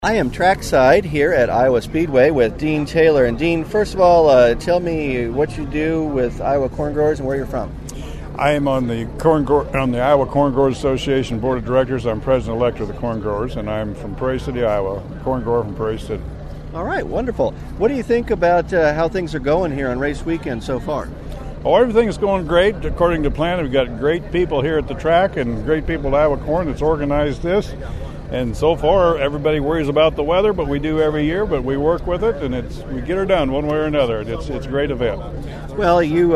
I am trackside here at Iowa Speedway with Dean Taylor. And Dean, first of all, tell me what you do with Iowa Corn Growers and where you're from. I am on the Iowa Corn Growers Association Board of Directors. I'm president-elect of the Corn Growers, and I'm from Prairie City, Iowa, corn grower from Prairie City. All right, wonderful. What do you think about how things are going here on race weekend so far? Oh, everything is going great according to plan. We've got great people here at the track and great people at Iowa Corn that's organized this. And so far, everybody worries about the weather, but we do every year. But we work with it, and we get her done one way or another. It's a great event. Well, you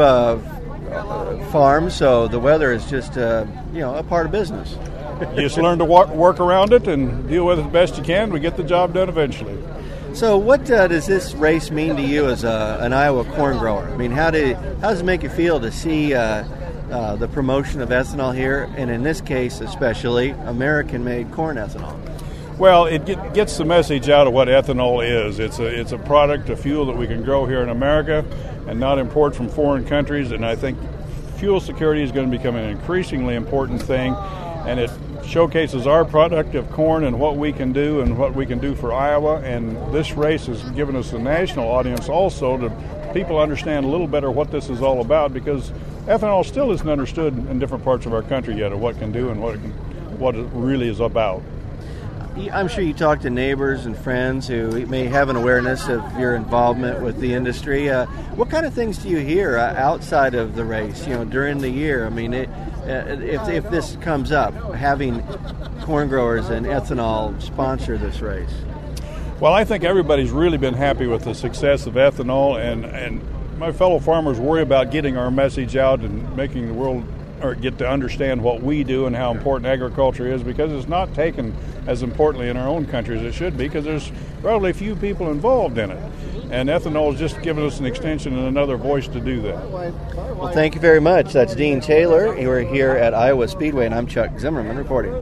farm, so the weather is just a part of business. You just learn to work around it and deal with it the best you can. We get the job done eventually. So, what does this race mean to you as an Iowa corn grower? I mean, how does it make you feel to see the promotion of ethanol here, and in this case especially, American-made corn ethanol? Well, it gets the message out of what ethanol is. It's a product, a fuel that we can grow here in America and not import from foreign countries, and I think fuel security is going to become an increasingly important thing, and it showcases our product of corn and what we can do and what we can do for Iowa, and this race has given us a national audience also to people understand a little better what this is all about, because ethanol still isn't understood in different parts of our country yet of what it can do and what it really is about. I'm sure you talk to neighbors and friends who may have an awareness of your involvement with the industry. What kind of things do you hear outside of the race, during the year? I mean, if this comes up, having corn growers and ethanol sponsor this race? Well, I think everybody's really been happy with the success of ethanol, and my fellow farmers worry about getting our message out and making the world get to understand what we do and how important agriculture is, because it's not taken as importantly in our own country as it should be, because there's relatively few people involved in it. And ethanol has just given us an extension and another voice to do that. Well, thank you very much. That's Dean Taylor. We're here at Iowa Speedway, and I'm Chuck Zimmerman reporting.